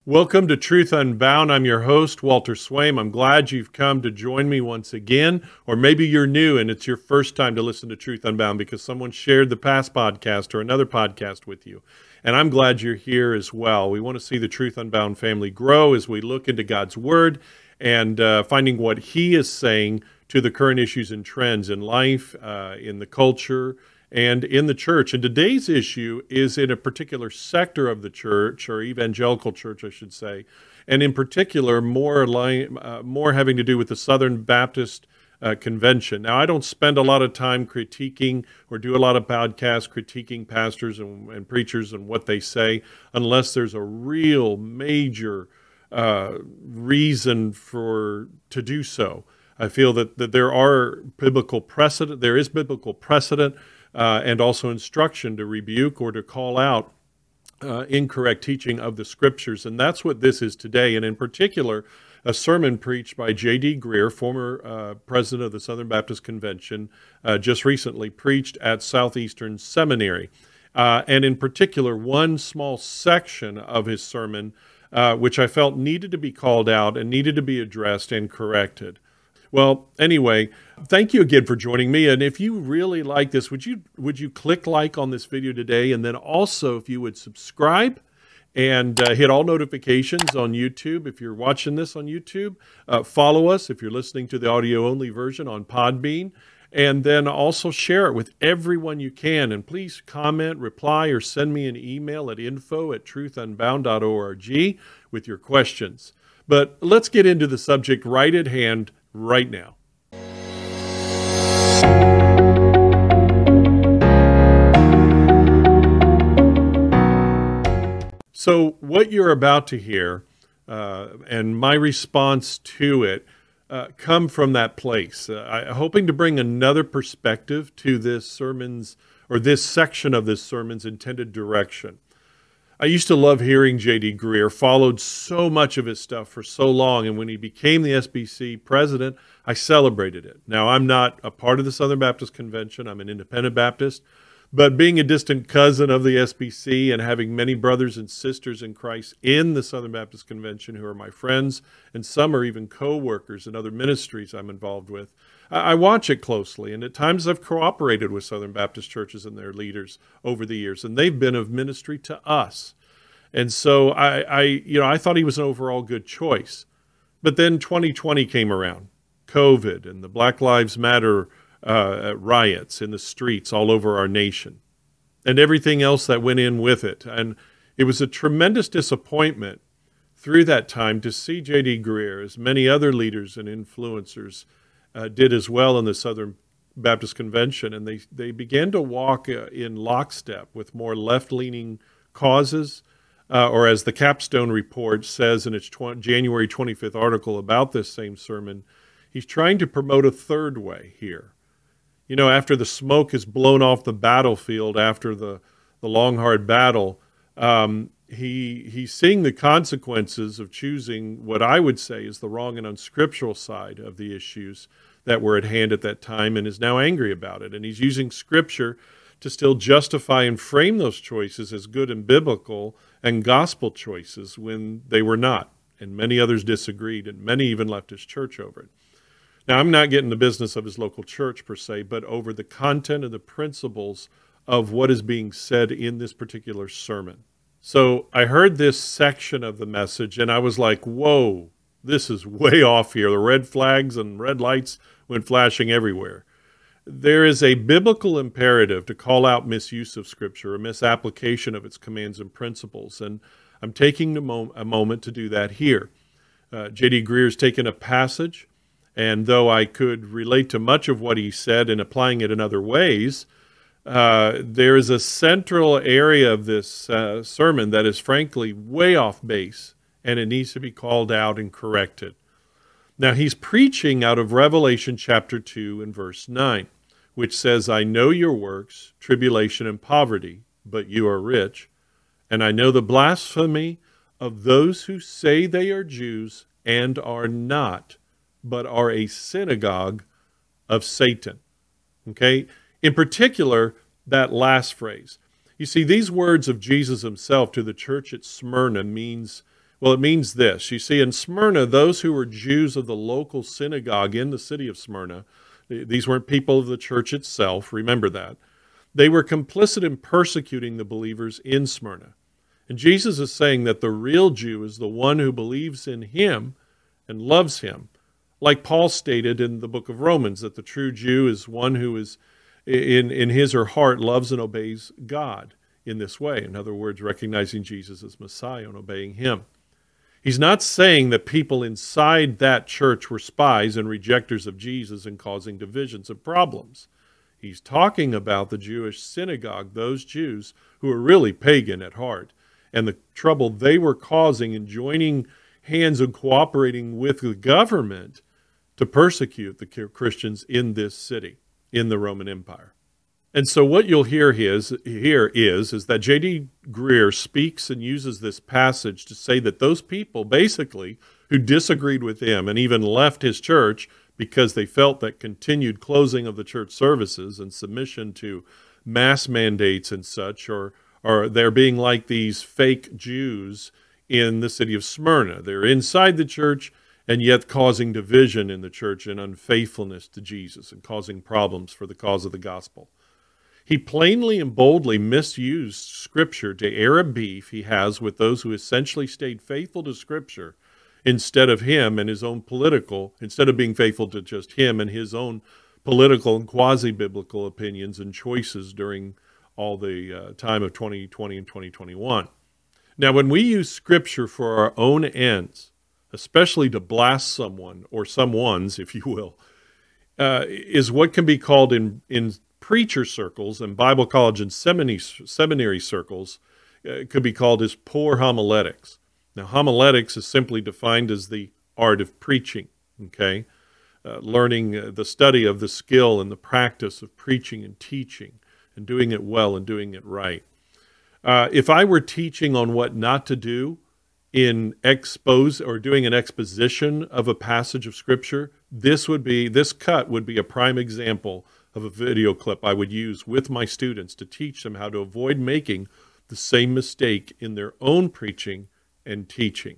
Welcome to Truth Unbound. I'm your host, Walter Swaim. I'm glad you've come to join me once again, or maybe you're new and it's your first time to listen to Truth Unbound because someone shared the past podcast or another podcast with you. And I'm glad you're here as well. We want to see the Truth Unbound family grow as we look into God's Word and finding what He is saying to the current issues and trends in life, in the culture, and in the church. And today's issue is in a particular sector of the church, or evangelical church, I should say, and in particular, more having to do with the Southern Baptist Convention. Now, I don't spend a lot of time critiquing or do a lot of podcasts critiquing pastors and preachers and what they say, unless there's a real major reason to do so. I feel that there is biblical precedent, and also instruction to rebuke or to call out incorrect teaching of the Scriptures. And that's what this is today. And in particular, a sermon preached by J.D. Greear, former president of the Southern Baptist Convention, just recently preached at Southeastern Seminary. And in particular, one small section of his sermon, which I felt needed to be called out and needed to be addressed and corrected. Well, anyway, thank you again for joining me. And if you really like this, would you click like on this video today? And then also, if you would subscribe and hit all notifications on YouTube. If you're watching this on YouTube, follow us if you're listening to the audio-only version on Podbean. And then also share it with everyone you can. And please comment, reply, or send me an email at info@truthunbound.org with your questions. But let's get into the subject right at hand right now. So what you're about to hear and my response to it come from that place. Hoping to bring another perspective to this sermon's or this section of this sermon's intended direction. I used to love hearing J.D. Greear, followed so much of his stuff for so long, and when he became the SBC president, I celebrated it. Now, I'm not a part of the Southern Baptist Convention. I'm an independent Baptist, but being a distant cousin of the SBC and having many brothers and sisters in Christ in the Southern Baptist Convention who are my friends, and some are even co-workers in other ministries I'm involved with, I watch it closely, and at times I've cooperated with Southern Baptist churches and their leaders over the years, and they've been of ministry to us. And so I thought he was an overall good choice. But then 2020 came around, COVID, and the Black Lives Matter riots in the streets all over our nation, and everything else that went in with it. And it was a tremendous disappointment through that time to see J.D. Greear, as many other leaders and influencers did as well in the Southern Baptist Convention, and they began to walk in lockstep with more left-leaning causes, or as the Capstone Report says in its January 25th article about this same sermon, he's trying to promote a third way here. You know, after the smoke is blown off the battlefield, after the long, hard battle, he's seeing the consequences of choosing what I would say is the wrong and unscriptural side of the issues that were at hand at that time, and is now angry about it. And he's using Scripture to still justify and frame those choices as good and biblical and gospel choices when they were not. And many others disagreed, and many even left his church over it. Now, I'm not getting the business of his local church per se, but over the content and the principles of what is being said in this particular sermon. So I heard this section of the message, and I was like, whoa, this is way off here. The red flags and red lights went flashing everywhere. There is a biblical imperative to call out misuse of Scripture, or misapplication of its commands and principles, and I'm taking a moment to do that here. J.D. Greear's taken a passage, and though I could relate to much of what he said and applying it in other ways, there is a central area of this sermon that is frankly way off base, and it needs to be called out and corrected. Now, he's preaching out of Revelation chapter 2 and verse 9, which says, I know your works, tribulation and poverty, but you are rich. And I know the blasphemy of those who say they are Jews and are not, but are a synagogue of Satan. Okay? In particular, that last phrase. You see, these words of Jesus himself to the church at Smyrna means Well, it means this. You see, in Smyrna, those who were Jews of the local synagogue in the city of Smyrna, these weren't people of the church itself, remember that. They were complicit in persecuting the believers in Smyrna. And Jesus is saying that the real Jew is the one who believes in him and loves him. Like Paul stated in the book of Romans, that the true Jew is one who is in his or heart loves and obeys God in this way. In other words, recognizing Jesus as Messiah and obeying him. He's not saying that people inside that church were spies and rejectors of Jesus and causing divisions and problems. He's talking about the Jewish synagogue, those Jews who are really pagan at heart, and the trouble they were causing in joining hands and cooperating with the government to persecute the Christians in this city, in the Roman Empire. And so what you'll hear is that J.D. Greear speaks and uses this passage to say that those people, basically, who disagreed with him and even left his church because they felt that continued closing of the church services and submission to mass mandates and such, or they're being like these fake Jews in the city of Smyrna. They're inside the church and yet causing division in the church and unfaithfulness to Jesus and causing problems for the cause of the gospel. He plainly and boldly misused Scripture to air a beef he has with those who essentially stayed faithful to Scripture instead of him and his own political, instead of being faithful to just him and his own political and quasi-biblical opinions and choices during all the time of 2020 and 2021. Now, when we use Scripture for our own ends, especially to blast someone or someone's, if you will, is what can be called in preacher circles and Bible college and seminary circles could be called as poor homiletics. Now, homiletics is simply defined as the art of preaching, okay? Learning the study of the skill and the practice of preaching and teaching and doing it well and doing it right. If I were teaching on what not to do in expose or doing an exposition of a passage of Scripture, this cut would be a prime example of a video clip I would use with my students to teach them how to avoid making the same mistake in their own preaching and teaching.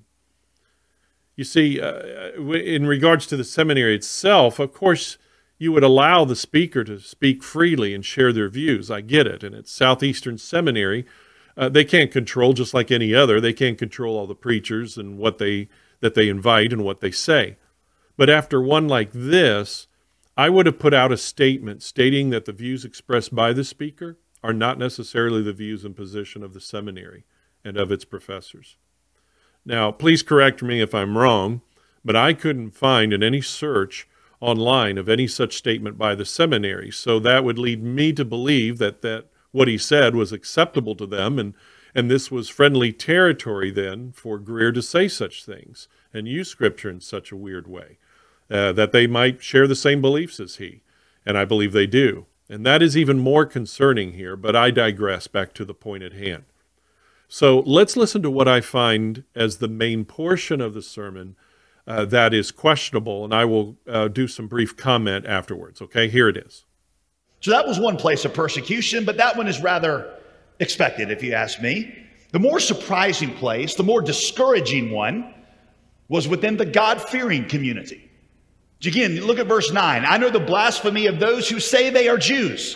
You see, in regards to the seminary itself, of course, you would allow the speaker to speak freely and share their views. I get it. And at Southeastern Seminary, they can't control, just like any other, they can't control all the preachers and that they invite and what they say. But after one like this, I would have put out a statement stating that the views expressed by the speaker are not necessarily the views and position of the seminary and of its professors. Now, please correct me if I'm wrong, but I couldn't find in any search online of any such statement by the seminary, so that would lead me to believe that what he said was acceptable to them, and this was friendly territory then for Greear to say such things and use Scripture in such a weird way. That they might share the same beliefs as he, and I believe they do. And that is even more concerning here, but I digress back to the point at hand. So let's listen to what I find as the main portion of the sermon that is questionable, and I will do some brief comment afterwards. Okay, here it is. So that was one place of persecution, but that one is rather expected, if you ask me. The more surprising place, the more discouraging one, was within the God-fearing community. Again, look at verse 9. I know the blasphemy of those who say they are Jews.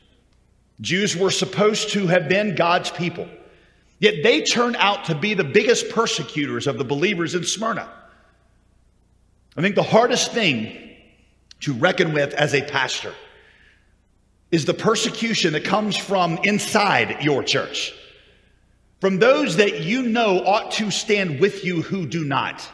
Jews were supposed to have been God's people. Yet they turn out to be the biggest persecutors of the believers in Smyrna. I think the hardest thing to reckon with as a pastor is the persecution that comes from inside your church. From those that you know ought to stand with you who do not.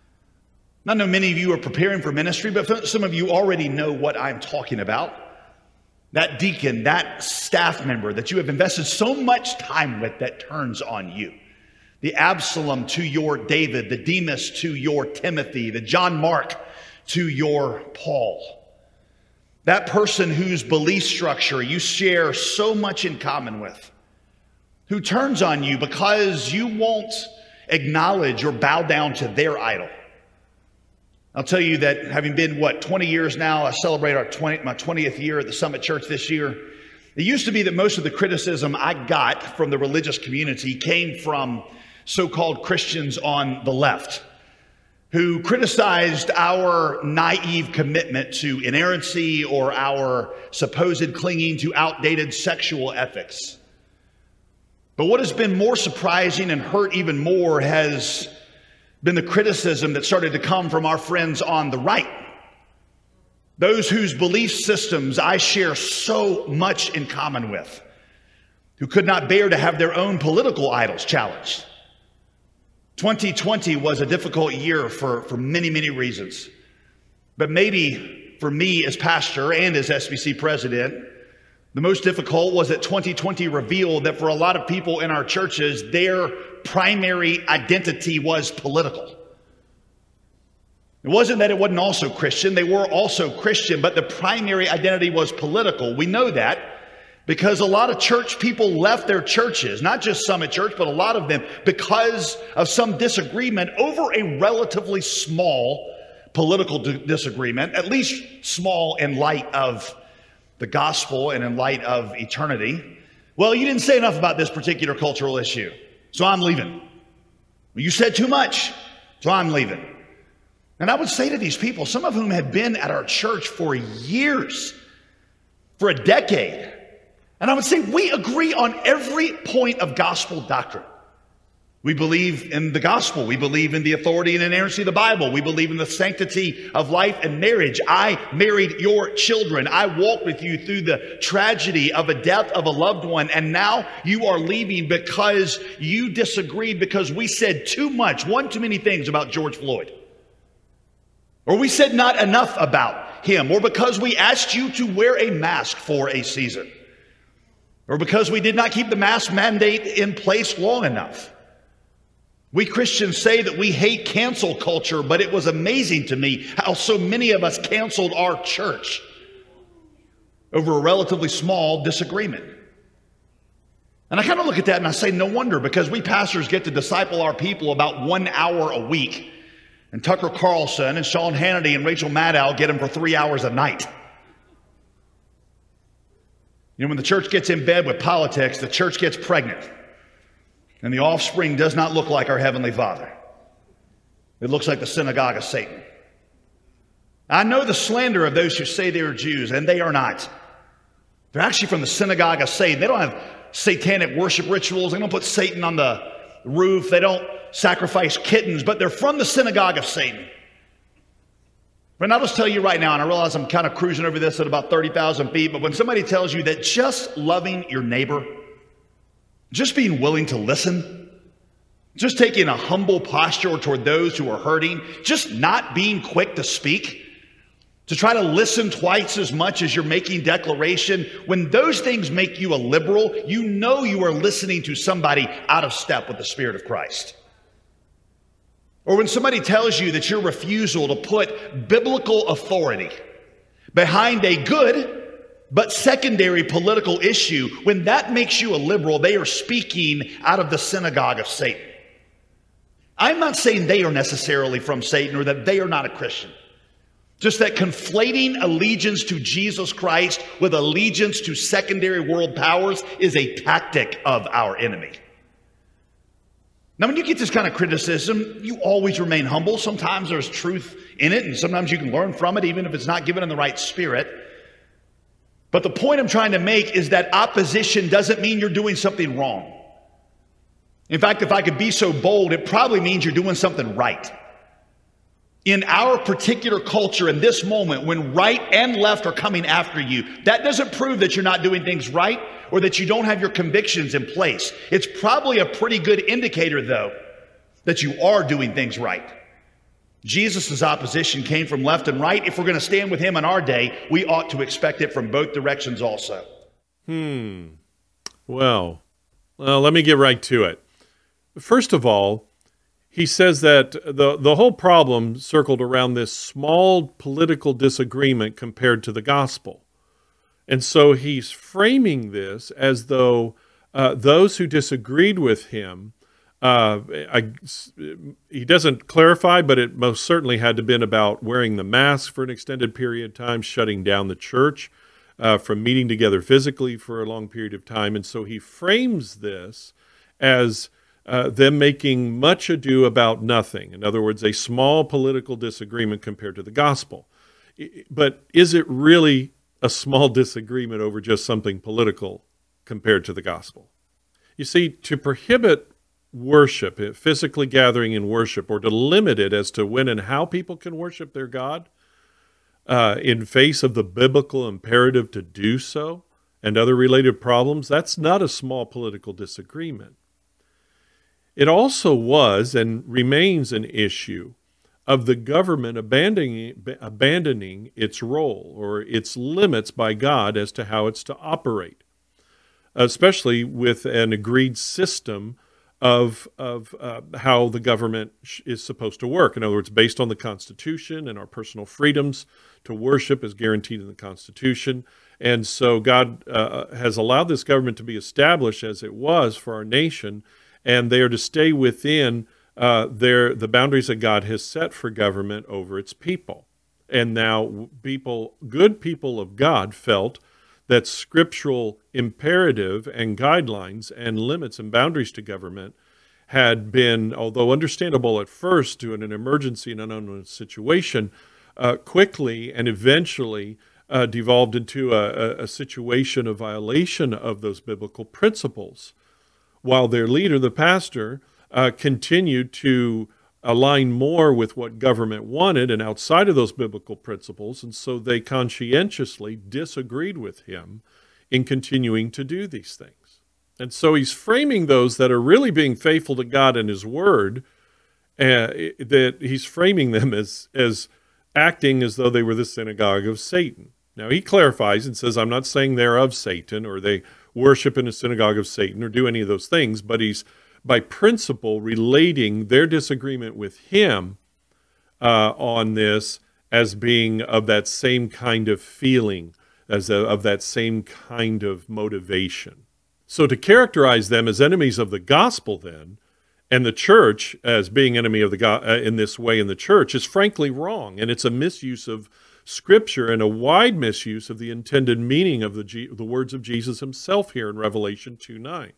I know many of you are preparing for ministry, but some of you already know what I'm talking about. That deacon, that staff member that you have invested so much time with that turns on you. The Absalom to your David, the Demas to your Timothy, the John Mark to your Paul. That person whose belief structure you share so much in common with, who turns on you because you won't acknowledge or bow down to their idol. I'll tell you that having been, 20 years now, I celebrate my 20th year at the Summit Church this year. It used to be that most of the criticism I got from the religious community came from so-called Christians on the left who criticized our naive commitment to inerrancy or our supposed clinging to outdated sexual ethics. But what has been more surprising and hurt even more has been the criticism that started to come from our friends on the right. Those whose belief systems I share so much in common with, who could not bear to have their own political idols challenged. 2020 was a difficult year for many, many reasons. But maybe for me as pastor and as SBC president, the most difficult was that 2020 revealed that for a lot of people in our churches, their primary identity was political. It wasn't that it wasn't also Christian. They were also Christian, but the primary identity was political. We know that because a lot of church people left their churches, not just Summit Church, but a lot of them, because of some disagreement over a relatively small political disagreement, at least small in light of the gospel and in light of eternity. Well, you didn't say enough about this particular cultural issue, so I'm leaving. You said too much, so I'm leaving. And I would say to these people, some of whom had been at our church for years, for a decade, and I would say we agree on every point of gospel doctrine. We believe in the gospel. We believe in the authority and inerrancy of the Bible. We believe in the sanctity of life and marriage. I married your children. I walked with you through the tragedy of a death of a loved one. And now you are leaving because you disagreed because we said too much, one too many things about George Floyd. Or we said not enough about him. Or because we asked you to wear a mask for a season. Or because we did not keep the mask mandate in place long enough. We Christians say that we hate cancel culture, but it was amazing to me how so many of us canceled our church over a relatively small disagreement. And I kind of look at that and I say, no wonder, because we pastors get to disciple our people about 1 hour a week. And Tucker Carlson and Sean Hannity and Rachel Maddow get them for 3 hours a night. You know, when the church gets in bed with politics, the church gets pregnant. And the offspring does not look like our Heavenly Father. It looks like the synagogue of Satan. I know the slander of those who say they are Jews, and they are not. They're actually from the synagogue of Satan. They don't have satanic worship rituals. They don't put Satan on the roof. They don't sacrifice kittens, but they're from the synagogue of Satan. And I'll just tell you right now, and I realize I'm kind of cruising over this at about 30,000 feet, but when somebody tells you that just loving your neighbor, just being willing to listen, just taking a humble posture toward those who are hurting, just not being quick to speak, to try to listen twice as much as you're making declaration, when those things make you a liberal, you know you are listening to somebody out of step with the Spirit of Christ. Or when somebody tells you that your refusal to put biblical authority behind a good but secondary political issue, when that makes you a liberal, they are speaking out of the synagogue of Satan. I'm not saying they are necessarily from Satan or that they are not a Christian. Just that conflating allegiance to Jesus Christ with allegiance to secondary world powers is a tactic of our enemy. Now, when you get this kind of criticism, you always remain humble. Sometimes there's truth in it, and sometimes you can learn from it, even if it's not given in the right spirit. But the point I'm trying to make is that opposition doesn't mean you're doing something wrong. In fact, if I could be so bold, it probably means you're doing something right. In our particular culture, in this moment, when right and left are coming after you, that doesn't prove that you're not doing things right or that you don't have your convictions in place. It's probably a pretty good indicator, though, that you are doing things right. Jesus' opposition came from left and right. If we're going to stand with him in our day, we ought to expect it from both directions also. Well, let me get right to it. First of all, he says that the whole problem circled around this small political disagreement compared to the gospel. And so he's framing this as though those who disagreed with him, he doesn't clarify, but it most certainly had to have been about wearing the mask for an extended period of time, shutting down the church from meeting together physically for a long period of time. And so he frames this as them making much ado about nothing. In other words, a small political disagreement compared to the gospel. But is it really a small disagreement over just something political compared to the gospel? You see, to prohibit worship, physically gathering in worship, or to limit it as to when and how people can worship their God, in face of the biblical imperative to do so and other related problems, that's not a small political disagreement. It also was and remains an issue of the government abandoning its role or its limits by God as to how it's to operate, especially with an agreed system of how the government is supposed to work. In other words, based on the Constitution and our personal freedoms to worship is guaranteed in the Constitution. And so God has allowed this government to be established as it was for our nation, and they are to stay within the boundaries that God has set for government over its people. And now good people of God felt that scriptural imperative and guidelines and limits and boundaries to government had been, although understandable at first to an emergency and an unknown situation, quickly and eventually devolved into a situation of violation of those biblical principles, while their leader, the pastor, continued to align more with what government wanted and outside of those biblical principles, and so they conscientiously disagreed with him in continuing to do these things. And so he's framing those that are really being faithful to God and his word, that he's framing them as acting as though they were the synagogue of Satan. Now he clarifies and says, I'm not saying they're of Satan or they worship in a synagogue of Satan or do any of those things, but he's by principle relating their disagreement with him on this as being of that same kind of feeling, of that same kind of motivation. So to characterize them as enemies of the gospel then, and the church as being enemy of the in this way in the church is frankly wrong, and it's a misuse of Scripture and a wide misuse of the intended meaning of the words of Jesus himself here in Revelation 2:9.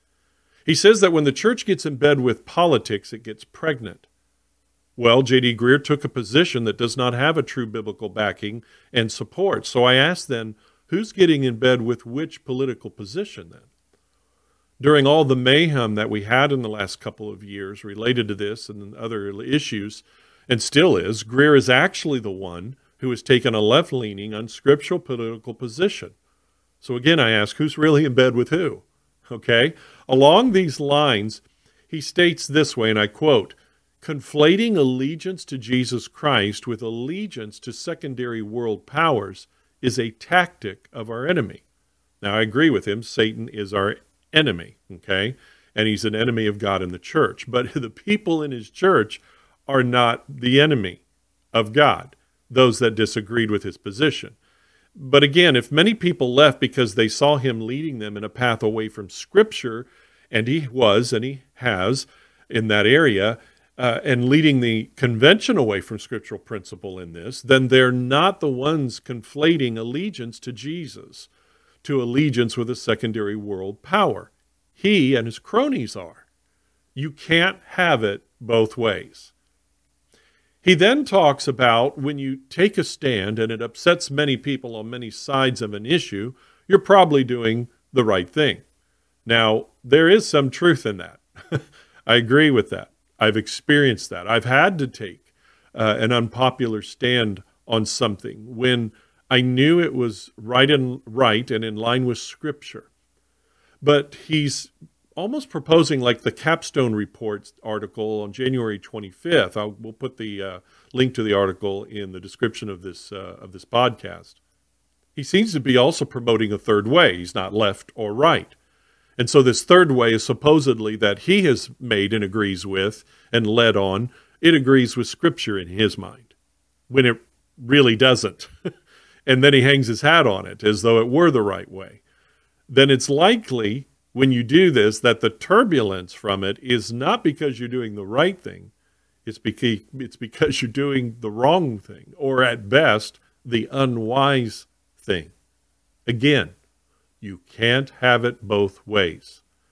He says that when the church gets in bed with politics, it gets pregnant. Well, J.D. Greear took a position that does not have a true biblical backing and support. So I asked then, who's getting in bed with which political position then? During all the mayhem that we had in the last couple of years related to this and other issues, and still is, Greear is actually the one who has taken a left-leaning, unscriptural political position. So again, I ask, who's really in bed with who? Okay? Along these lines, he states this way, and I quote, conflating allegiance to Jesus Christ with allegiance to secondary world powers is a tactic of our enemy. Now, I agree with him. Satan is our enemy, okay? And he's an enemy of God and the church. But the people in his church are not the enemy of God, those that disagreed with his position. But again, if many people left because they saw him leading them in a path away from Scripture, and he was and he has in that area, and leading the convention away from scriptural principle in this, then they're not the ones conflating allegiance to Jesus to allegiance with a secondary world power. He and his cronies are. You can't have it both ways. He then talks about when you take a stand and it upsets many people on many sides of an issue, you're probably doing the right thing. Now, there is some truth in that. I agree with that. I've experienced that. I've had to take an unpopular stand on something when I knew it was right and in line with Scripture. But he's almost proposing like the Capstone Reports article on January 25th. We'll put the link to the article in the description of this podcast. He seems to be also promoting a third way. He's not left or right. And so this third way is supposedly that he has made and agrees with and led on. It agrees with Scripture in his mind, when it really doesn't. And then he hangs his hat on it as though it were the right way. Then it's likely when you do this that the turbulence from it is not because you're doing the right thing. It's because you're doing the wrong thing, or at best, the unwise thing. Again, you can't have it both ways.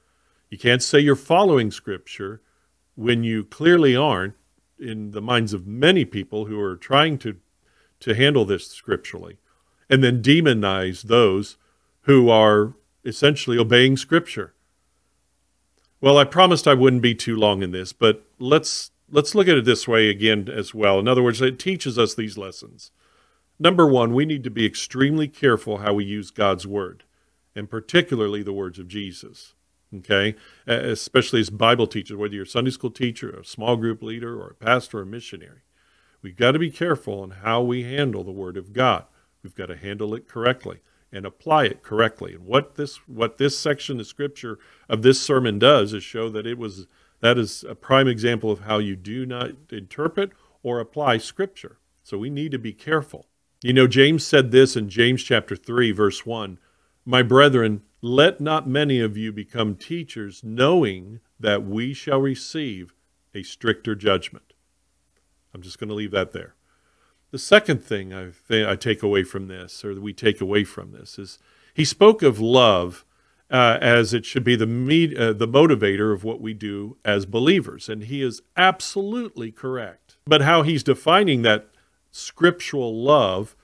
You can't say you're following Scripture when you clearly aren't, in the minds of many people who are trying to handle this scripturally, and then demonize those who are essentially obeying Scripture. Well, I promised I wouldn't be too long in this, but let's look at it this way again as well. In other words, it teaches us these lessons. Number one, we need to be extremely careful how we use God's word, and particularly the words of Jesus. Okay? Especially as Bible teachers, whether you're a Sunday school teacher, a small group leader, or a pastor or a missionary. We've got to be careful on how we handle the word of God. We've got to handle it correctly and apply it correctly. And what this section of Scripture of this sermon does is show that that is a prime example of how you do not interpret or apply Scripture. So we need to be careful. You know, James said this in James chapter 3, verse 1, "My brethren, let not many of you become teachers, knowing that we shall receive a stricter judgment." I'm just going to leave that there. The second thing I take away from this, or that we take away from this, is he spoke of love as it should be the motivator of what we do as believers, and he is absolutely correct. But how he's defining that scriptural love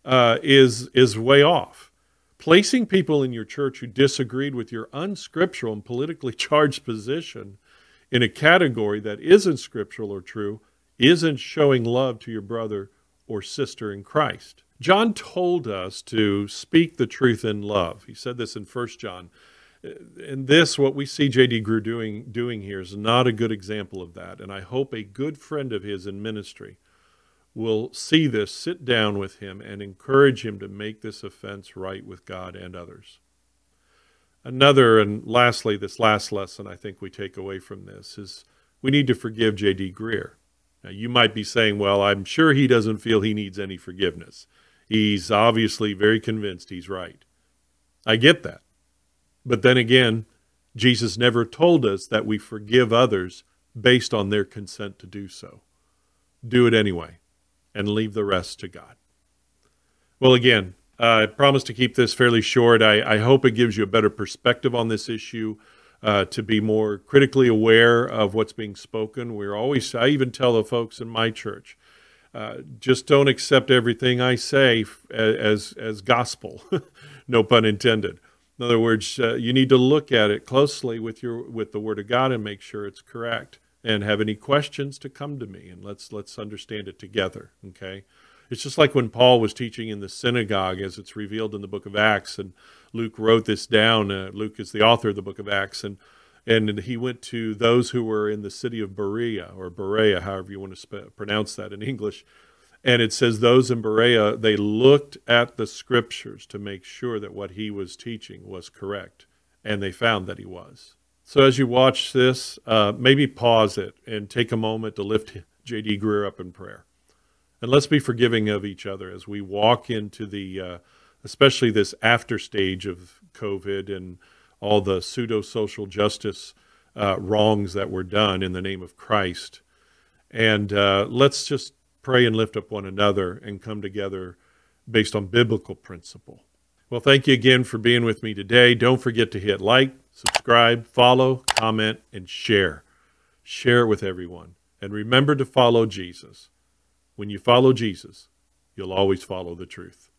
is way off. Placing people in your church who disagreed with your unscriptural and politically charged position in a category that isn't scriptural or true isn't showing love to your brother or sister in Christ. John told us to speak the truth in love. He said this in 1 John. And this, what we see J.D. Greer doing here, is not a good example of that. And I hope a good friend of his in ministry will see this, sit down with him, and encourage him to make this offense right with God and others. Another, and lastly, this last lesson I think we take away from this is we need to forgive J.D. Greer. Now, you might be saying, well, I'm sure he doesn't feel he needs any forgiveness. He's obviously very convinced he's right. I get that. But then again, Jesus never told us that we forgive others based on their consent to do so. Do it anyway, and leave the rest to God. Well, again, I promise to keep this fairly short. I hope it gives you a better perspective on this issue, to be more critically aware of what's being spoken. I even tell the folks in my church, just don't accept everything I say as gospel, no pun intended. In other words, you need to look at it closely with the Word of God and make sure it's correct. And have any questions, to come to me, and let's understand it together. Okay, it's just like when Paul was teaching in the synagogue, as it's revealed in the book of Acts, and Luke wrote this down. Luke is the author of the book of Acts, and he went to those who were in the city of Berea, or Berea, however you want to pronounce that in English. And it says those in Berea, they looked at the scriptures to make sure that what he was teaching was correct, and they found that he was. So as you watch this, maybe pause it and take a moment to lift J.D. Greer up in prayer. And let's be forgiving of each other as we walk into especially this after stage of COVID and all the pseudo-social justice wrongs that were done in the name of Christ. And let's just pray and lift up one another and come together based on biblical principle. Well, thank you again for being with me today. Don't forget to hit like, subscribe, follow, comment, and share. Share it with everyone. And remember to follow Jesus. When you follow Jesus, you'll always follow the truth.